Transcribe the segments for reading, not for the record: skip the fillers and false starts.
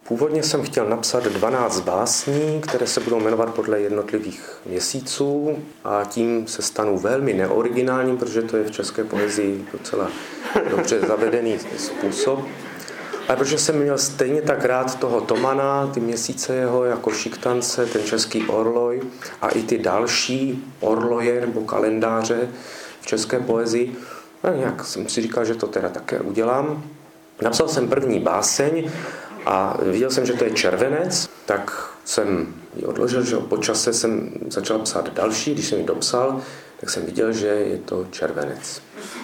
Původně jsem chtěl napsat 12 básní, které se budou jmenovat podle jednotlivých měsíců a tím se stanu velmi neoriginálním, protože to je v české poezii docela dobře zavedený způsob. Ale protože jsem měl stejně tak rád toho Tomana, ty měsíce jeho jako Šiktance, ten český orloj a i ty další orloje nebo kalendáře v české poezii, a nějak jsem si říkal, že to teda také udělám. Napsal jsem první báseň a viděl jsem, že to je Červenec, tak jsem ji odložil, že po čase jsem začal psát další, když jsem ji dopsal, tak jsem viděl, že je to Červenec.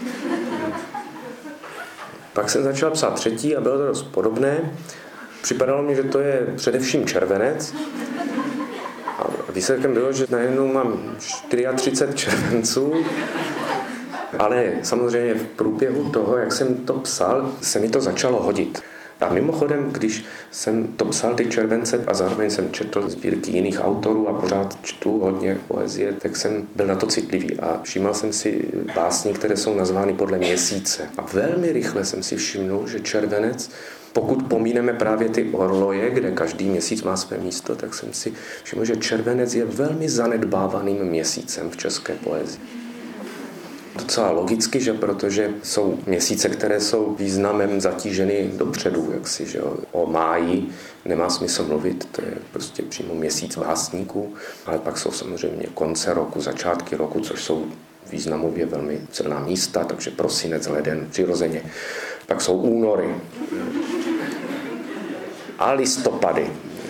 Pak jsem začal psát třetí a bylo to dost podobné. Připadalo mi, že to je především Červenec. A výsledkem bylo, že najednou mám 34 červenců, ale samozřejmě v průběhu toho, jak jsem to psal, se mi to začalo hodit. A mimochodem, když jsem to psal, ty července, a zároveň jsem četl sbírky jiných autorů a pořád čtu hodně poezie, tak jsem byl na to citlivý a všímal jsem si básní, které jsou nazvány podle měsíce. A velmi rychle jsem si všimnul, že Červenec, pokud pomíneme právě ty orloje, kde každý měsíc má své místo, tak jsem si všiml, že Červenec je velmi zanedbávaným měsícem v české poezii. Docela logicky, že protože jsou měsíce, které jsou významem zatíženy dopředu, jaksi, že jo. O máji nemá smysl mluvit, to je prostě přímo měsíc básníků, ale pak jsou samozřejmě konce roku, začátky roku, což jsou významově velmi silná místa, takže prosinec, leden přirozeně. Pak jsou únory a listopady.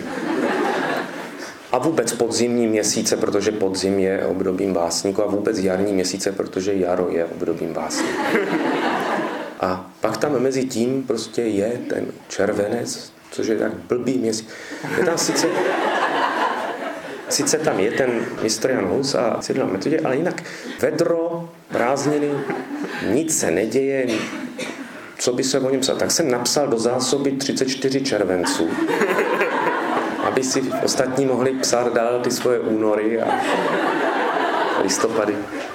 A vůbec podzimní měsíce, protože podzim je obdobím básníku a vůbec jarní měsíce, protože jaro je obdobím básníku. A pak tam mezi tím prostě je ten Červenec, což je tak blbý měsíc. Je tam sice tam je ten mistr Jan Hus a Cyril Metodě, ale jinak vedro, prázdniny, nic se neděje, co by se o něm psal. Tak jsem napsal do zásoby 34 červenců, aby si ostatní mohli psát dál ty svoje únory a listopady.